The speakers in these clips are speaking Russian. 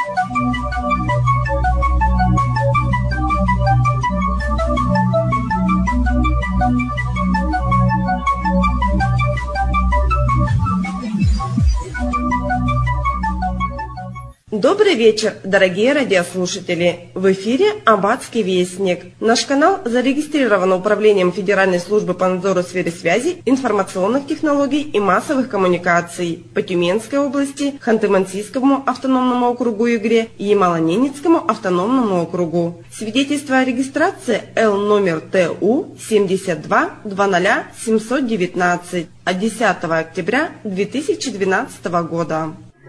Добрый вечер, дорогие радиослушатели! В эфире Аббатский вестник. Наш канал зарегистрирован Управлением Федеральной службы по надзору в сфере связи, информационных технологий и массовых коммуникаций по Тюменской области, Ханты-Мансийскому автономному округу Югре и Ямало-Ненецкому автономному округу. Свидетельство о регистрации Л номер ТУ 72-00-719 от 10 октября 2012 года.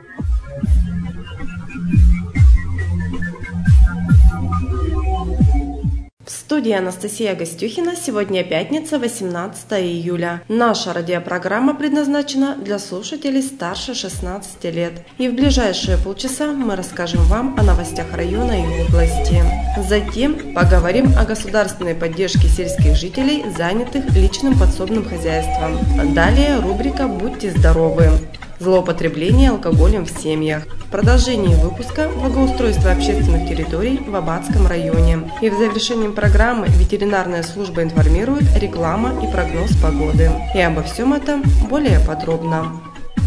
В студии Анастасия Гостюхина. Сегодня пятница, 18 июля. Наша радиопрограмма предназначена для слушателей старше 16 лет. И в ближайшие полчаса мы расскажем вам о новостях района и области. Затем поговорим о государственной поддержке сельских жителей, занятых личным подсобным хозяйством. Далее рубрика «Будьте здоровы». Злоупотребление алкоголем в семьях. В продолжении выпуска благоустройство общественных территорий в Аббатском районе. И в завершении программы ветеринарная служба информирует, реклама и прогноз погоды. И обо всем этом более подробно.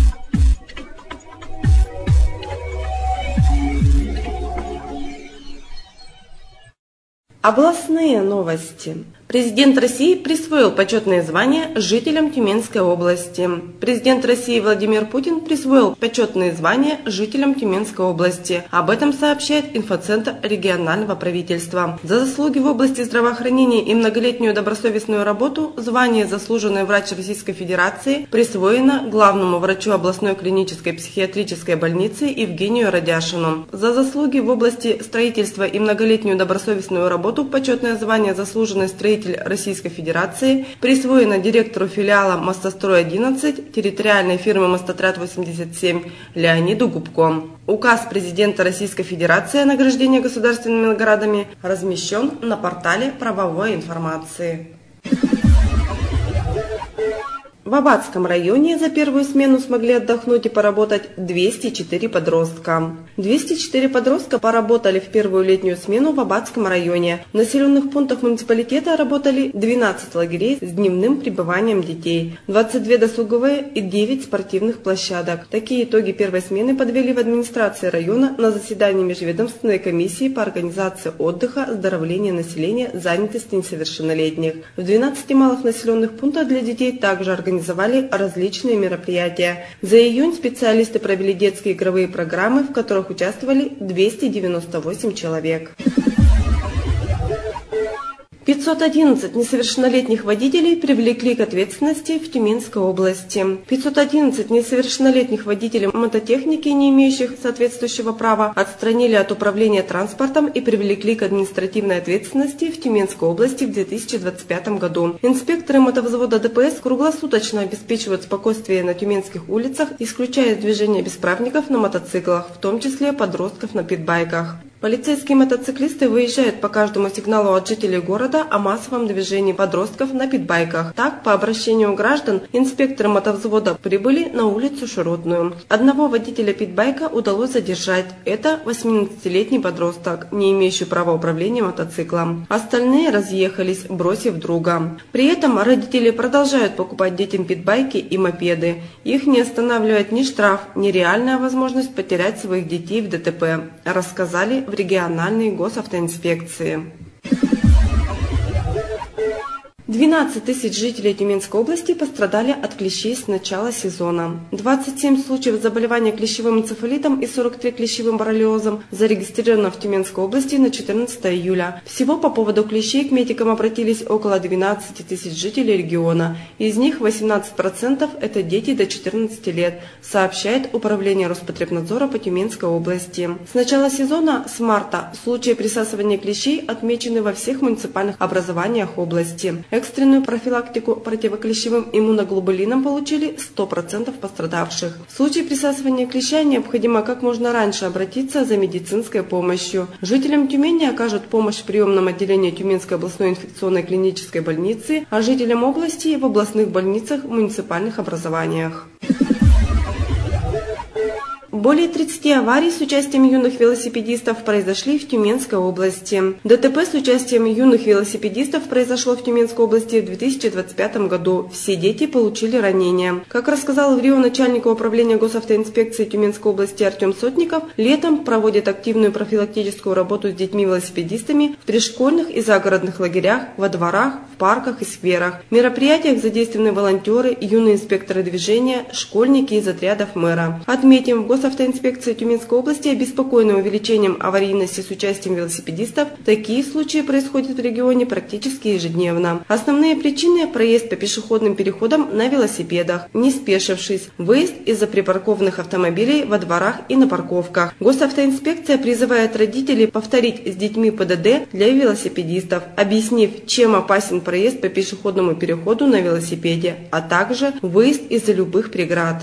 Областные новости. Президент России присвоил почетное звание жителям Тюменской области. Президент России Владимир Путин присвоил почетное звание жителям Тюменской области. Об этом сообщает инфоцентр регионального правительства. За заслуги в области здравоохранения и многолетнюю добросовестную работу звание «Заслуженный врач Российской Федерации» присвоено главному врачу областной клинической психиатрической больницы Евгению Радяшину. За заслуги в области строительства и многолетнюю добросовестную работу почетное звание «Заслуженный строитель Российской Федерации» присвоено директору филиала «Мостострой-11» территориальной фирмы «Мостотряд-87» Леониду Губко. Указ президента Российской Федерации о награждении государственными наградами размещен на портале правовой информации. В Аббатском районе за первую смену смогли отдохнуть и поработать 204 подростка. 204 подростка поработали в первую летнюю смену в Аббатском районе. В населенных пунктах муниципалитета работали 12 лагерей с дневным пребыванием детей, 22 досуговые и 9 спортивных площадок. Такие итоги первой смены подвели в администрации района на заседании межведомственной комиссии по организации отдыха, оздоровления населения, занятости несовершеннолетних. В 12 малых населенных пунктах для детей также организовали различные мероприятия. За июнь специалисты провели детские игровые программы, в которых участвовали 298 человек. 511 несовершеннолетних водителей привлекли к ответственности в Тюменской области. 511 несовершеннолетних водителей мототехники, не имеющих соответствующего права, отстранили от управления транспортом и привлекли к административной ответственности в Тюменской области в 2025 году. Инспекторы мотовзвода ДПС круглосуточно обеспечивают спокойствие на тюменских улицах, исключая движение бесправников на мотоциклах, в том числе подростков на питбайках. Полицейские мотоциклисты выезжают по каждому сигналу от жителей города о массовом движении подростков на питбайках. Так, по обращению граждан, инспекторы мотовзвода прибыли на улицу Широтную. Одного водителя питбайка удалось задержать. Это 18-летний подросток, не имеющий права управления мотоциклом. Остальные разъехались, бросив друга. При этом родители продолжают покупать детям питбайки и мопеды. Их не останавливает ни штраф, ни реальная возможность потерять своих детей в ДТП, рассказали в региональной госавтоинспекции. 12 тысяч жителей Тюменской области пострадали от клещей с начала сезона. 27 случаев заболевания клещевым энцефалитом и 43 клещевым боррелиозом зарегистрировано в Тюменской области на 14 июля. Всего по поводу клещей к медикам обратились около 12 тысяч жителей региона. Из них 18% – это дети до 14 лет, сообщает Управление Роспотребнадзора по Тюменской области. С начала сезона, с марта, случаи присасывания клещей отмечены во всех муниципальных образованиях области. Экстренную профилактику противоклещевым иммуноглобулином получили 100% пострадавших. В случае присасывания клеща необходимо как можно раньше обратиться за медицинской помощью. Жителям Тюмени окажут помощь в приемном отделении Тюменской областной инфекционной клинической больницы, а жителям области в областных больницах в муниципальных образованиях. Более 30 аварий с участием юных велосипедистов произошли в Тюменской области. ДТП с участием юных велосипедистов произошло в Тюменской области в 2025 году. Все дети получили ранения. Как рассказал в РИО начальник управления госавтоинспекции Тюменской области Артем Сотников, летом проводят активную профилактическую работу с детьми-велосипедистами в пришкольных и загородных лагерях, во дворах, в парках и скверах. В мероприятиях задействованы волонтеры, юные инспекторы движения, школьники из отрядов мэра. Отметим, в госавтоинспекции Тюменской области обеспокоены увеличением аварийности с участием велосипедистов. Такие случаи происходят в регионе практически ежедневно. Основные причины – проезд по пешеходным переходам на велосипедах, не спешившись, выезд из-за припаркованных автомобилей во дворах и на парковках. Госавтоинспекция призывает родителей повторить с детьми ПДД для велосипедистов, объяснив, чем опасен проезд по пешеходному переходу на велосипеде, а также выезд из-за любых преград.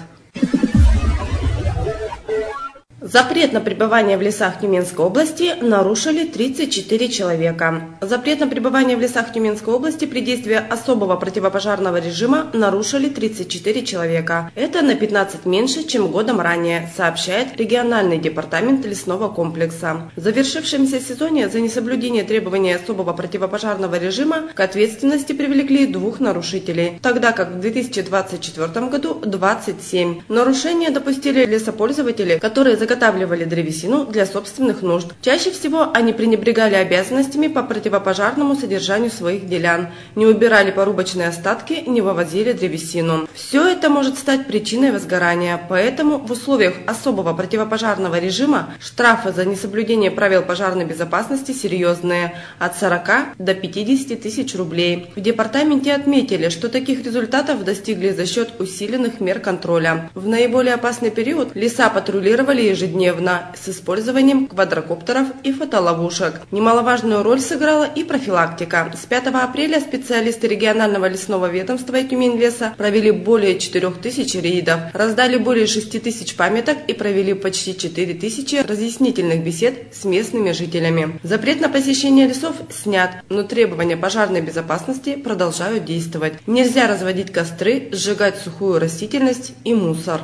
Запрет на пребывание в лесах Тюменской области нарушили 34 человека. Запрет на пребывание в лесах Тюменской области при действии особого противопожарного режима нарушили 34 человека. Это на 15 меньше, чем годом ранее, сообщает региональный департамент лесного комплекса. В завершившемся сезоне за несоблюдение требований особого противопожарного режима к ответственности привлекли 2 нарушителей, тогда как в 2024 году 27. Нарушения допустили лесопользователи, которые заготавливали древесину для собственных нужд. Чаще всего они пренебрегали обязанностями по противопожарному содержанию своих делян, не убирали порубочные остатки, не вывозили древесину. Все это может стать причиной возгорания, поэтому в условиях особого противопожарного режима штрафы за несоблюдение правил пожарной безопасности серьезные – от 40 до 50 тысяч рублей. В департаменте отметили, что таких результатов достигли за счет усиленных мер контроля. В наиболее опасный период леса патрулировали ежедневно с использованием квадрокоптеров и фотоловушек. Немаловажную роль сыграла и профилактика. С 5 апреля специалисты регионального лесного ведомства и Тюмень-леса провели более 4000 рейдов, раздали более 6000 памяток и провели почти 4000 разъяснительных бесед с местными жителями. Запрет на посещение лесов снят, но требования пожарной безопасности продолжают действовать. Нельзя разводить костры, сжигать сухую растительность и мусор.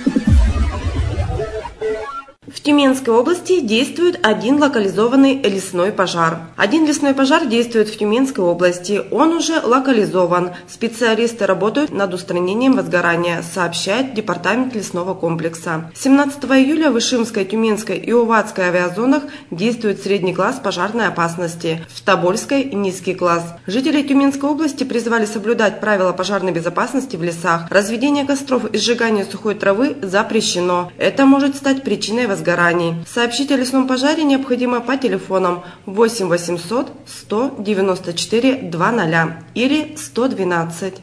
В Тюменской области действует один локализованный лесной пожар. Один лесной пожар действует в Тюменской области. Он уже локализован. Специалисты работают над устранением возгорания, сообщает департамент лесного комплекса. 17 июля в Ишимской, Тюменской и Уватской авиазонах действует средний класс пожарной опасности. В Тобольской – низкий класс. Жители Тюменской области призвали соблюдать правила пожарной безопасности в лесах. Разведение костров и сжигание сухой травы запрещено. Это может стать причиной возгорания. Сообщить о лесном пожаре необходимо по телефонам 8 800 194 00 или 112.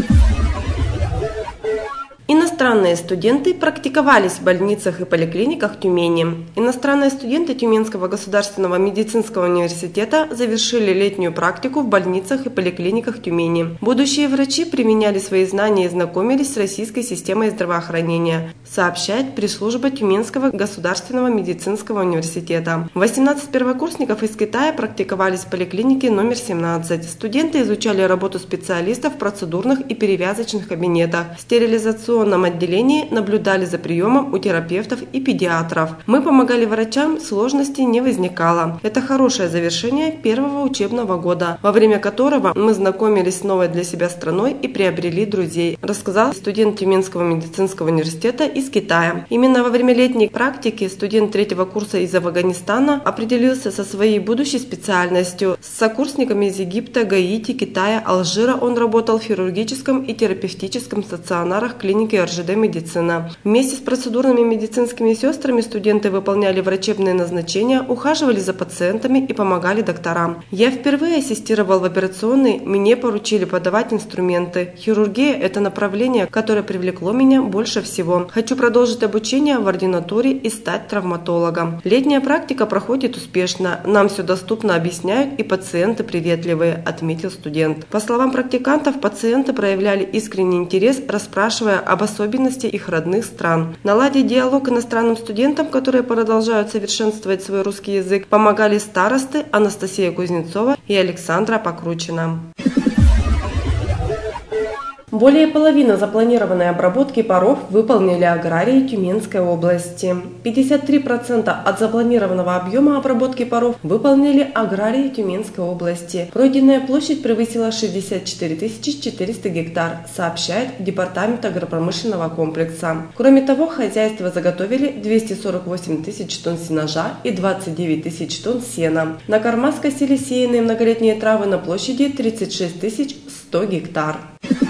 Иностранные студенты практиковались в больницах и поликлиниках Тюмени. Иностранные студенты Тюменского государственного медицинского университета завершили летнюю практику в больницах и поликлиниках Тюмени. Будущие врачи применяли свои знания и знакомились с российской системой здравоохранения, сообщает пресс-служба Тюменского государственного медицинского университета. 18 первокурсников из Китая практиковались в поликлинике номер 17. Студенты изучали работу специалистов в процедурных и перевязочных кабинетах, стерилизационных отделении, наблюдали за приемом у терапевтов и педиатров. Мы помогали врачам, сложностей не возникало. Это хорошее завершение первого учебного года, во время которого мы знакомились с новой для себя страной и приобрели друзей, рассказал студент Тюменского медицинского университета из Китая. Именно во время летней практики студент 3-го курса из Афганистана определился со своей будущей специальностью. С сокурсниками из Египта, Гаити, Китая, Алжира он работал в хирургическом и терапевтическом стационарах клиники РЖД «Медицина». Вместе с процедурными медицинскими сестрами студенты выполняли врачебные назначения, ухаживали за пациентами и помогали докторам. Я впервые ассистировал в операционной, мне поручили подавать инструменты. Хирургия – это направление, которое привлекло меня больше всего. Хочу продолжить обучение в ординатуре и стать травматологом. Летняя практика проходит успешно. Нам все доступно объясняют и пациенты приветливые, отметил студент. По словам практикантов, пациенты проявляли искренний интерес, расспрашивая об особенностях их родных стран. Наладить диалог иностранным студентам, которые продолжают совершенствовать свой русский язык, помогали старосты Анастасия Кузнецова и Александра Покручина. Более половины запланированной обработки паров выполнили аграрии Тюменской области. 53% от запланированного объема обработки паров выполнили аграрии Тюменской области. Пройденная площадь превысила 64 400 гектар, сообщает Департамент агропромышленного комплекса. Кроме того, хозяйства заготовили 248 тысяч тонн сенажа и 29 тысяч тонн сена. На корма скосили сеянные многолетние травы на площади 36 100 гектар.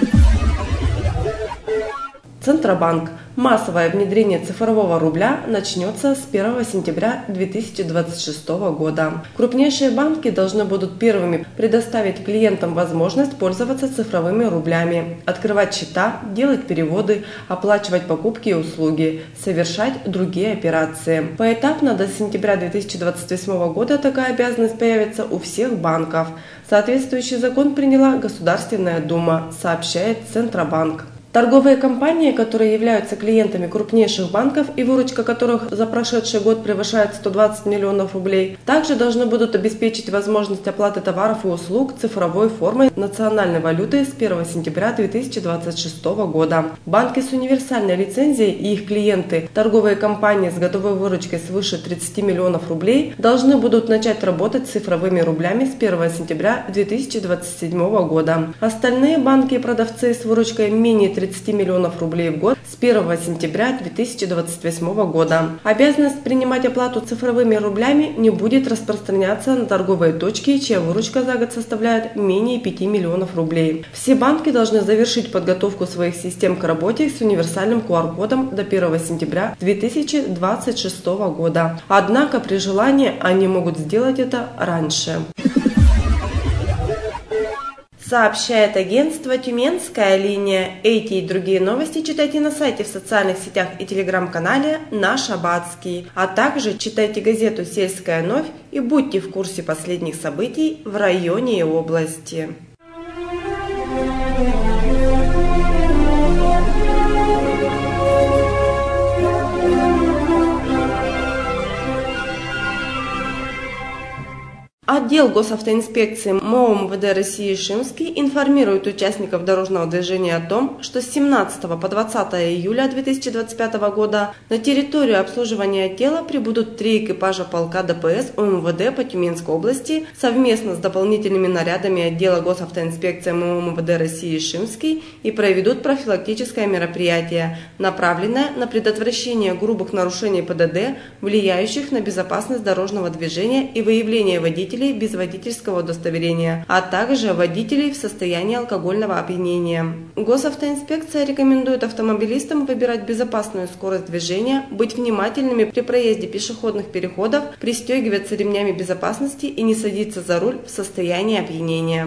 Центробанк. Массовое внедрение цифрового рубля начнется с 1 сентября 2026 года. Крупнейшие банки должны будут первыми предоставить клиентам возможность пользоваться цифровыми рублями, открывать счета, делать переводы, оплачивать покупки и услуги, совершать другие операции. Поэтапно до сентября 2028 года такая обязанность появится у всех банков. Соответствующий закон приняла Государственная Дума, сообщает Центробанк. Торговые компании, которые являются клиентами крупнейших банков и выручка которых за прошедший год превышает 120 миллионов рублей, также должны будут обеспечить возможность оплаты товаров и услуг цифровой формой национальной валюты с 1 сентября 2026 года. Банки с универсальной лицензией и их клиенты, торговые компании с годовой выручкой свыше 30 миллионов рублей, должны будут начать работать с цифровыми рублями с 1 сентября 2027 года. Остальные банки и продавцы с выручкой менее 30 миллионов рублей в год с 1 сентября 2028 года. Обязанность принимать оплату цифровыми рублями не будет распространяться на торговые точки, чья выручка за год составляет менее 5 миллионов рублей. Все банки должны завершить подготовку своих систем к работе с универсальным QR-кодом до 1 сентября 2026 года. Однако при желании они могут сделать это раньше. Сообщает агентство «Тюменская линия». Эти и другие новости читайте на сайте, в социальных сетях и телеграм-канале «Наш Аббатский». А также читайте газету «Сельская новь» и будьте в курсе последних событий в районе и области. Отдел госавтоинспекции МО МВД России Шимский информирует участников дорожного движения о том, что с 17 по 20 июля 2025 года на территорию обслуживания отдела прибудут 3 экипажа полка ДПС УМВД по Тюменской области совместно с дополнительными нарядами отдела госавтоинспекции МО МВД России Шимский и проведут профилактическое мероприятие, направленное на предотвращение грубых нарушений ПДД, влияющих на безопасность дорожного движения и выявление водителей без водительского удостоверения, а также водителей в состоянии алкогольного опьянения. Госавтоинспекция рекомендует автомобилистам выбирать безопасную скорость движения, быть внимательными при проезде пешеходных переходов, пристегиваться ремнями безопасности и не садиться за руль в состоянии опьянения.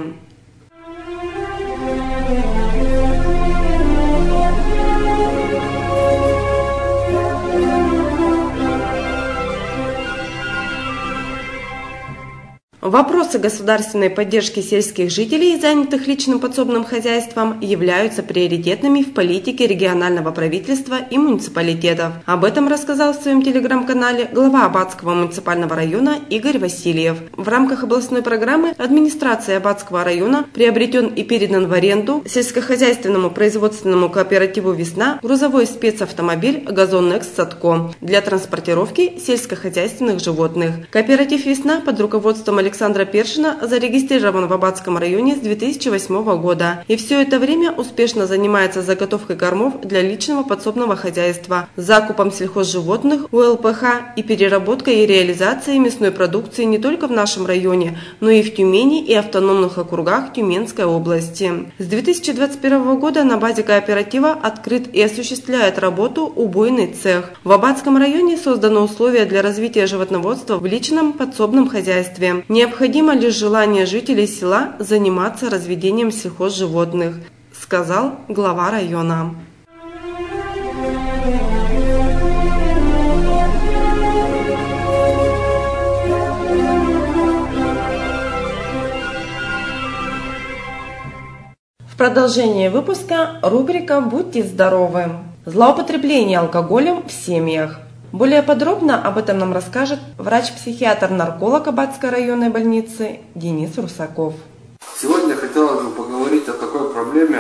Вопросы государственной поддержки сельских жителей, занятых личным подсобным хозяйством, являются приоритетными в политике регионального правительства и муниципалитетов. Об этом рассказал в своем телеграм-канале глава Аббатского муниципального района Игорь Васильев. В рамках областной программы администрации Аббатского района приобретен и передан в аренду сельскохозяйственному производственному кооперативу «Весна» грузовой спецавтомобиль «Газонекс Садко» для транспортировки сельскохозяйственных животных. Кооператив «Весна» под руководством Александра Першина зарегистрирован в Аббатском районе с 2008 года и все это время успешно занимается заготовкой кормов для личного подсобного хозяйства, закупом сельхозживотных у ЛПХ и переработкой и реализацией мясной продукции не только в нашем районе, но и в Тюмени и автономных округах Тюменской области. С 2021 года на базе кооператива открыт и осуществляет работу убойный цех. В Аббатском районе созданы условия для развития животноводства в личном подсобном хозяйстве. Необходимо лишь желание жителей села заниматься разведением сельхозживотных, сказал глава района. В продолжение выпуска рубрика «Будьте здоровы». Злоупотребление алкоголем в семьях. Более подробно об этом нам расскажет врач-психиатр-нарколог Аббатской районной больницы Денис Русаков. Сегодня хотелось бы поговорить о такой проблеме,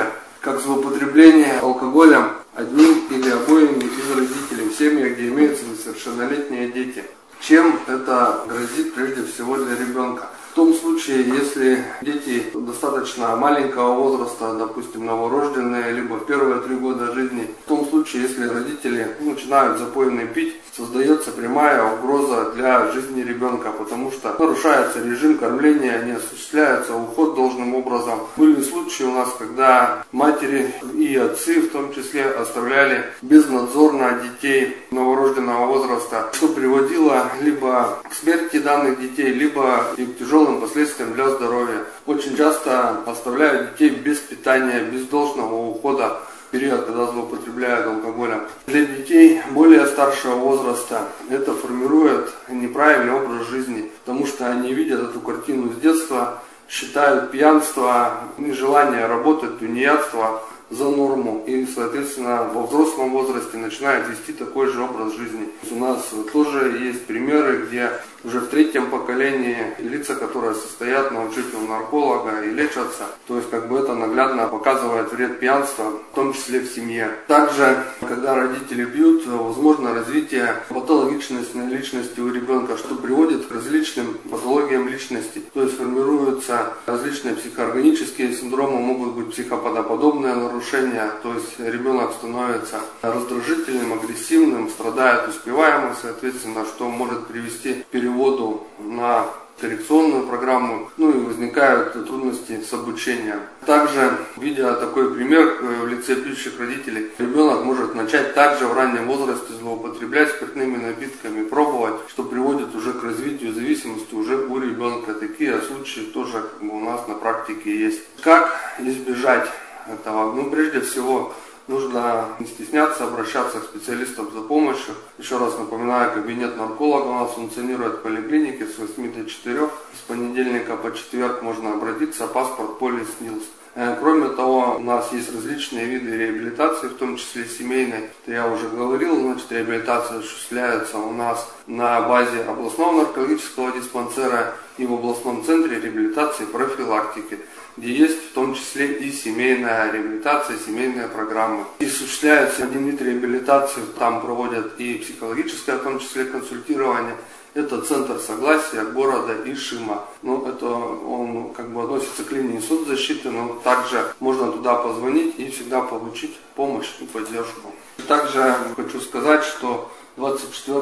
как злоупотребление алкоголем одним или обоими из родителей в семьях, где имеются несовершеннолетние дети. Чем это грозит прежде всего для ребенка? В том случае, если дети достаточно маленького возраста, допустим, новорожденные, либо в первые 3 года жизни, в том случае, если родители начинают запойно пить, создается прямая угроза для жизни ребенка, потому что нарушается режим кормления, не осуществляется уход должным образом. Были случаи у нас, когда матери и отцы в том числе оставляли безнадзорно детей новорожденного возраста, что приводило либо к смерти данных детей, либо и к тяжелым последствиям для здоровья. Очень часто оставляют детей без питания, без должного ухода в период, когда злоупотребляют алкоголем. Для детей более старшего возраста это формирует неправильный образ жизни, потому что они видят эту картину с детства, считают пьянство, нежелание работать, тунеядство за норму и, соответственно, во взрослом возрасте начинают вести такой же образ жизни. У нас тоже есть примеры, где уже в 3-м поколении лица, которые состоят на учете у нарколога и лечатся, то есть это наглядно показывает вред пьянства, в том числе в семье. Также, когда родители пьют, возможно развитие патологичности личности у ребенка, что приводит к различным патологиям личности, то есть формируются различные психоорганические синдромы, могут быть психопатоподобные нарушения, то есть ребенок становится раздражительным, агрессивным, страдает успеваемость, соответственно, что может привести к переводу на коррекционную программу, и возникают трудности с обучением. Также, видя такой пример в лице пьющих родителей, ребенок может начать также в раннем возрасте злоупотреблять спиртными напитками, пробовать, что приводит уже к развитию зависимости уже у ребенка. Такие случаи тоже у нас на практике есть. Как избежать этого? Прежде всего, нужно не стесняться, обращаться к специалистам за помощью. Еще раз напоминаю, кабинет нарколога у нас функционирует в поликлинике с 8 до 4. С понедельника по четверг можно обратиться, паспорт полис СНИЛС. Кроме того, у нас есть различные виды реабилитации, в том числе семейной. Это я уже говорил, реабилитация осуществляется у нас на базе областного наркологического диспансера и в областном центре реабилитации и профилактики, где есть в том числе и семейная реабилитация, семейные программы. И осуществляется один вид реабилитации, там проводят и психологическое, в том числе консультирование. Это центр согласия города Ишима. Это он относится к линии соцзащиты, но также можно туда позвонить и всегда получить помощь и поддержку. Также хочу сказать, что 24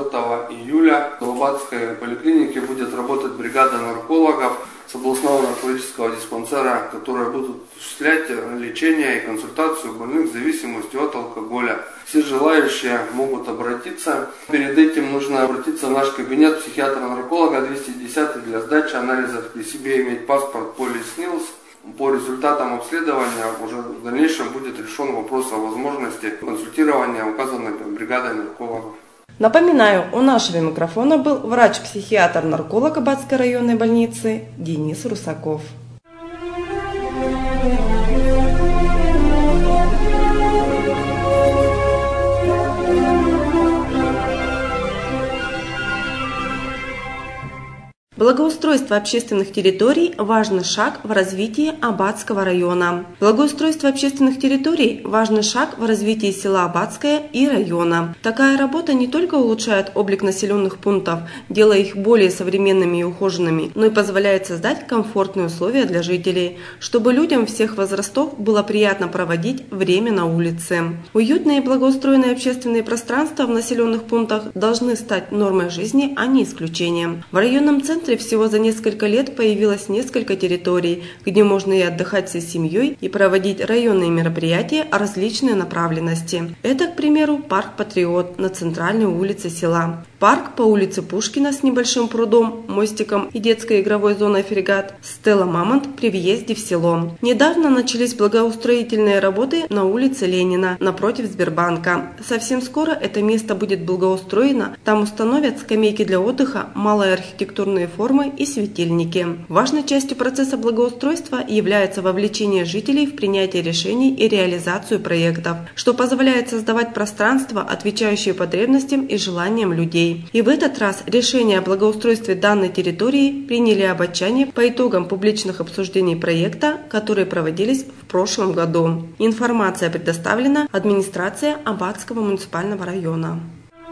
июля в Аббатской поликлинике будет работать бригада наркологов с областного наркологического диспансера, которые будут осуществлять лечение и консультацию больных с зависимостью от алкоголя. Все желающие могут обратиться. Перед этим нужно обратиться в наш кабинет психиатра-нарколога 210 для сдачи анализов, при себе иметь паспорт полис СНИЛС. По результатам обследования уже в дальнейшем будет решен вопрос о возможности консультирования указанной бригадой наркологов. Напоминаю, у нашего микрофона был врач-психиатр-нарколог Аббатской районной больницы Денис Русаков. Благоустройство общественных территорий – важный шаг в развитии Аббатского района. Благоустройство общественных территорий – важный шаг в развитии села Аббатское и района. Такая работа не только улучшает облик населенных пунктов, делая их более современными и ухоженными, но и позволяет создать комфортные условия для жителей, чтобы людям всех возрастов было приятно проводить время на улице. Уютные и благоустроенные общественные пространства в населенных пунктах должны стать нормой жизни, а не исключением. В районном центре всего за несколько лет появилось несколько территорий, где можно и отдыхать всей семьей, и проводить районные мероприятия различной направленности. Это, к примеру, парк «Патриот» на центральной улице села. Парк по улице Пушкина с небольшим прудом, мостиком и детской игровой зоной «Фрегат», Стелла Мамонт при въезде в село. Недавно начались благоустроительные работы на улице Ленина, напротив Сбербанка. Совсем скоро это место будет благоустроено, там установят скамейки для отдыха, малые архитектурные формы и светильники. Важной частью процесса благоустройства является вовлечение жителей в принятие решений и реализацию проектов, что позволяет создавать пространства, отвечающие потребностям и желаниям людей. жителей. И в этот раз решение о благоустройстве данной территории приняли абатчане по итогам публичных обсуждений проекта, которые проводились в прошлом году. Информация предоставлена администрацией Абатского муниципального района.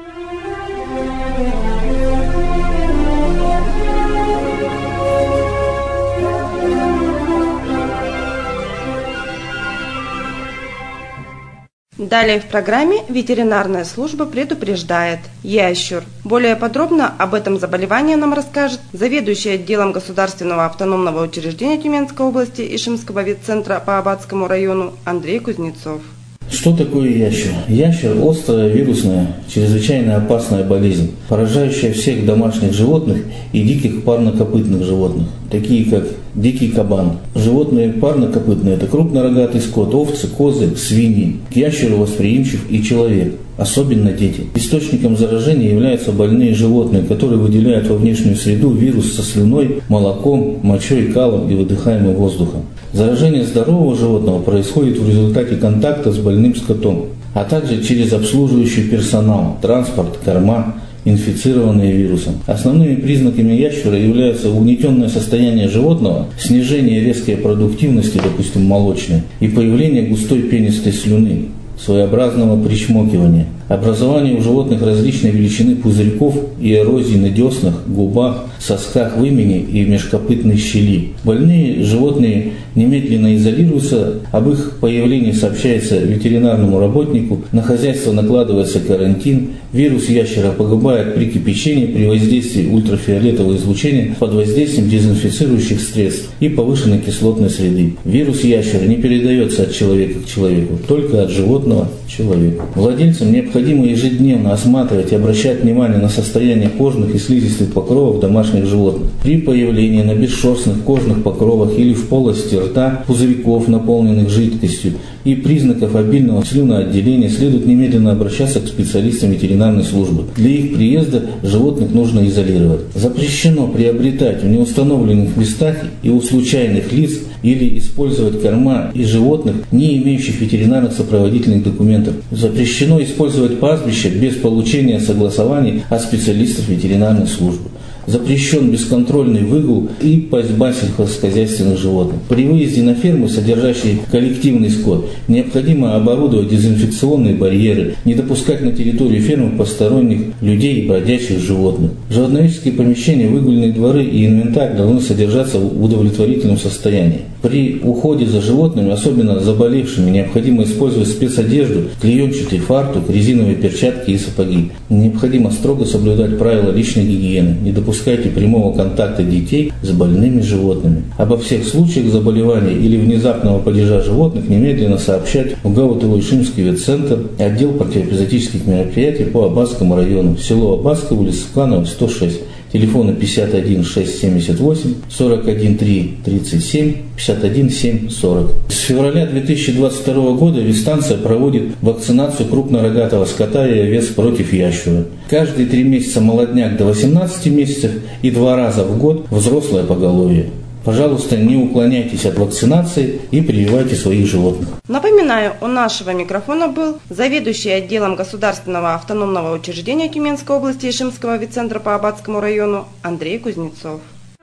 Далее в программе ветеринарная служба предупреждает ящур. Более подробно об этом заболевании нам расскажет заведующий отделом Государственного автономного учреждения Тюменской области Ишимского ветцентра по Абатскому району Андрей Кузнецов. Что такое ящер? Ящер – острая, вирусная, чрезвычайно опасная болезнь, поражающая всех домашних животных и диких парнокопытных животных, такие как дикий кабан. Животные парнокопытные – это крупнорогатый скот, овцы, козы, свиньи. К ящеру восприимчив и человек, особенно дети. Источником заражения являются больные животные, которые выделяют во внешнюю среду вирус со слюной, молоком, мочой, калом и выдыхаемым воздухом. Заражение здорового животного происходит в результате контакта с больным скотом, а также через обслуживающий персонал, транспорт, корма, инфицированные вирусом. Основными признаками ящера являются угнетенное состояние животного, снижение резкой продуктивности, допустим, молочной, и появление густой пенистой слюны, своеобразного причмокивания, образование у животных различной величины пузырьков и эрозии на деснах, губах, сосках вымени и межкопытной щели. Больные животные немедленно изолируются, об их появлении сообщается ветеринарному работнику, на хозяйство накладывается карантин, вирус ящера погибает при кипячении, при воздействии ультрафиолетового излучения, под воздействием дезинфицирующих средств и повышенной кислотной среды. Вирус ящера не передается от человека к человеку, только от животного к человеку. Владельцам необходимо ежедневно осматривать и обращать внимание на состояние кожных и слизистых покровов домашних животных. При появлении на бесшерстных кожных покровах или в полости рта пузырьков, наполненных жидкостью, и признаков обильного слюноотделения следует немедленно обращаться к специалистам ветеринарной службы. Для их приезда животных нужно изолировать. Запрещено приобретать в неустановленных местах и у случайных лиц или использовать корма из животных, не имеющих ветеринарных сопроводительных документов. Запрещено использовать пастбище без получения согласований от специалистов ветеринарной службы. Запрещен бесконтрольный выгул и пастьба сельскохозяйственных животных. При выезде на фермы, содержащие коллективный скот, необходимо оборудовать дезинфекционные барьеры, не допускать на территорию фермы посторонних людей и бродячих животных. Животноведческие помещения, выгульные дворы и инвентарь должны содержаться в удовлетворительном состоянии. При уходе за животными, особенно заболевшими, необходимо использовать спецодежду, клеенчатый фартук, резиновые перчатки и сапоги. Необходимо строго соблюдать правила личной гигиены, не допускайте прямого контакта детей с больными животными. Обо всех случаях заболевания или внезапного падежа животных немедленно сообщать в Гаутово-Ишимский ветцентр, отдел противоэпизоотических мероприятий по Абатскому району, село Абатское, улица Канова, 106. Телефоны 51 678, 41 3 37, 51 7 40. С февраля 2022 года ветстанция проводит вакцинацию крупнорогатого скота и овец против ящура. Каждые 3 месяца молодняк до 18 месяцев и 2 раза в год взрослое поголовье. Пожалуйста, не уклоняйтесь от вакцинации и прививайте своих животных. Напоминаю, у нашего микрофона был заведующий отделом Государственного автономного учреждения Тюменской области Ишимского ветцентра по Абатскому району Андрей Кузнецов.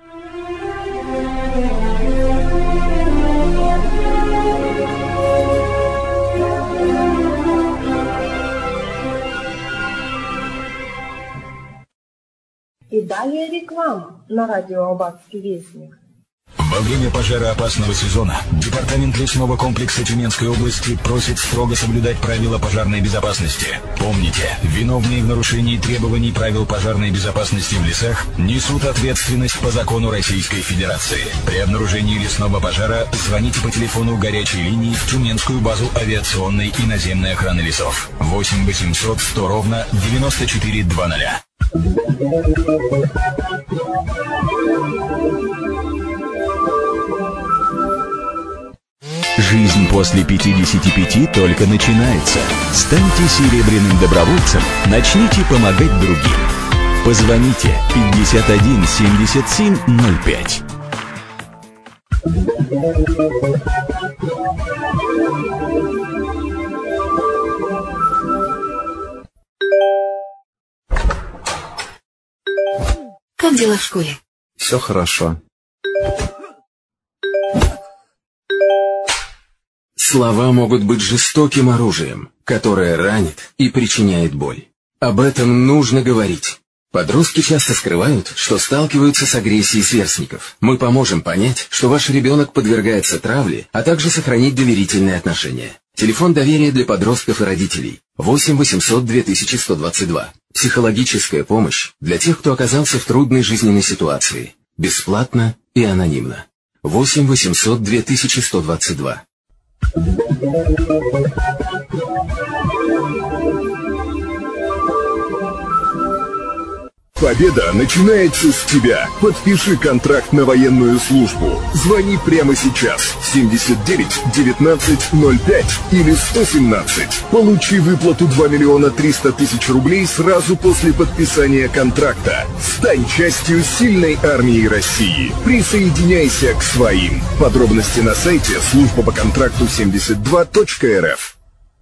И далее реклама на радио Абатский вестник. Во время пожароопасного сезона Департамент лесного комплекса Тюменской области просит строго соблюдать правила пожарной безопасности. Помните, виновные в нарушении требований правил пожарной безопасности в лесах несут ответственность по закону Российской Федерации. При обнаружении лесного пожара звоните по телефону горячей линии в Тюменскую базу авиационной и наземной охраны лесов 8 800 100 ровно 9400. Жизнь после 55 только начинается. Станьте серебряным добровольцем, начните помогать другим. Позвоните 51 77 05. Как дела в школе? Все хорошо. Слова могут быть жестоким оружием, которое ранит и причиняет боль. Об этом нужно говорить. Подростки часто скрывают, что сталкиваются с агрессией сверстников. Мы поможем понять, что ваш ребенок подвергается травле, а также сохранить доверительные отношения. Телефон доверия для подростков и родителей 8 800 2122. Психологическая помощь для тех, кто оказался в трудной жизненной ситуации. Бесплатно и анонимно. 8 800 2122. Победа начинается с тебя. Подпиши контракт на военную службу. Звони прямо сейчас. 79 19 05 или 117. Получи выплату 2 миллиона 300 тысяч рублей сразу после подписания контракта. Стань частью сильной армии России. Присоединяйся к своим. Подробности на сайте служба по контракту 72.рф.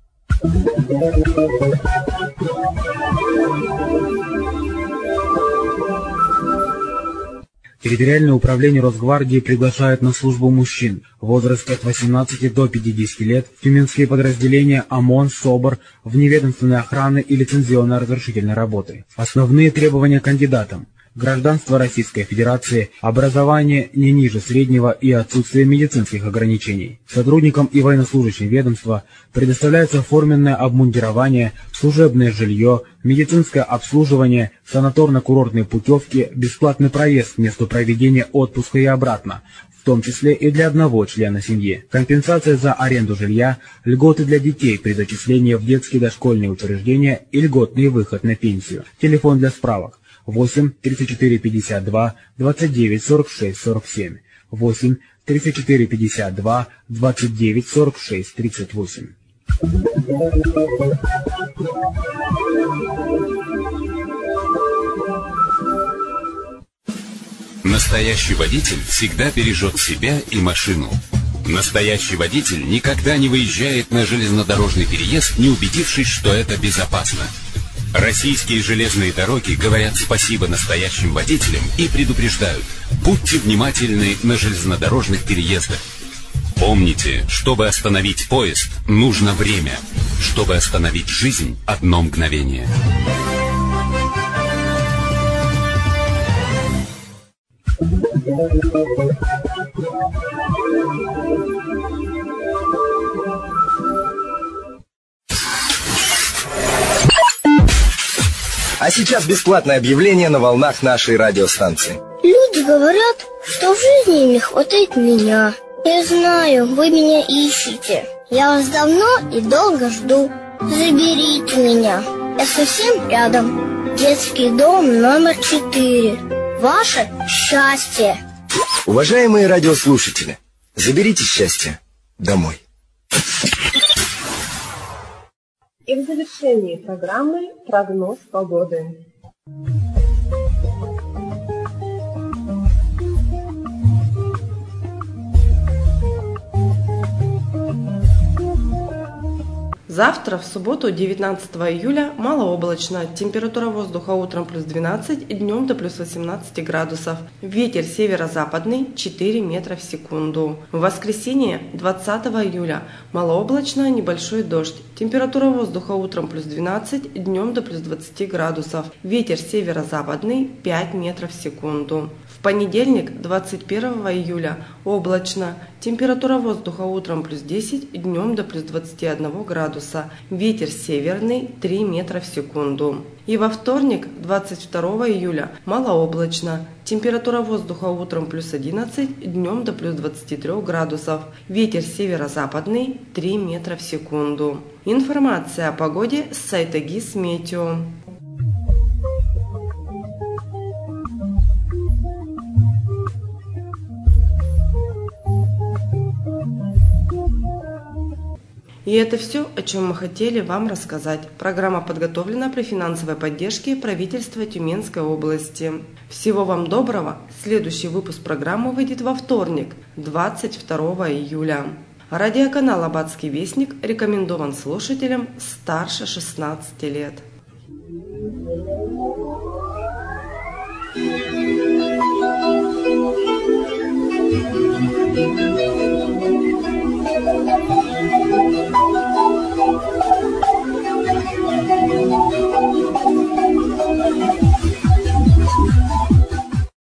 Территориальное управление Росгвардии приглашает на службу мужчин в возрасте от 18 до 50 лет в тюменские подразделения ОМОН, СОБР, вневедомственной охраны и лицензионно-разрешительной работы. Основные требования кандидатам: гражданство Российской Федерации, образование не ниже среднего и отсутствие медицинских ограничений. Сотрудникам и военнослужащим ведомства предоставляется форменное обмундирование, служебное жилье, медицинское обслуживание, санаторно-курортные путевки, бесплатный проезд к месту проведения отпуска и обратно, в том числе и для одного члена семьи, компенсация за аренду жилья, льготы для детей при зачислении в детские дошкольные учреждения и льготный выход на пенсию. Телефон для справок 8 34 52 29 46 47, 8 34 52 29 46 38. Настоящий водитель всегда бережет себя и машину. Настоящий водитель никогда не выезжает на железнодорожный переезд, не убедившись, что это безопасно. Российские железные дороги говорят спасибо настоящим водителям и предупреждают: будьте внимательны на железнодорожных переездах. Помните, чтобы остановить поезд, нужно время. Чтобы остановить жизнь, одно мгновение. А сейчас бесплатное объявление на волнах нашей радиостанции. Люди говорят, что в жизни им не хватает меня. Я знаю, вы меня ищете. Я вас давно и долго жду. Заберите меня. Я совсем рядом. Детский дом номер 4. Ваше счастье. Уважаемые радиослушатели, заберите счастье домой. И в завершении программы прогноз погоды. Завтра, в субботу, 19 июля, малооблачно. Температура воздуха утром плюс 12, днем до плюс 18 градусов. Ветер северо-западный 4 метра в секунду. В воскресенье, 20 июля, малооблачно, небольшой дождь. Температура воздуха утром плюс 12, днем до плюс 20 градусов. Ветер северо-западный 5 метров в секунду. В понедельник, 21 июля, облачно. Температура воздуха утром плюс 10, днем до плюс 21 градуса. Ветер северный 3 метра в секунду. И во вторник, 22 июля, малооблачно. Температура воздуха утром плюс 11, днем до плюс 23 градусов. Ветер северо-западный 3 метра в секунду. Информация о погоде с сайта ГИС Метео. И это все, о чем мы хотели вам рассказать. Программа подготовлена при финансовой поддержке правительства Тюменской области. Всего вам доброго. Следующий выпуск программы выйдет во вторник, 22 июля. Радиоканал «Аббатский вестник» рекомендован слушателям старше 16 лет. Thank you.